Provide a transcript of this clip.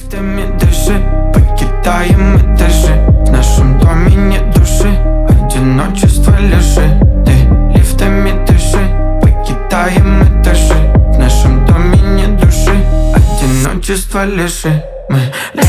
лифтами дыши, покидаем этажи. В нашем доме нет души, одиночество лежи. Ты лифтами дыши, покидаем этажи. В нашем доме нет души, одиночество лежи. Мы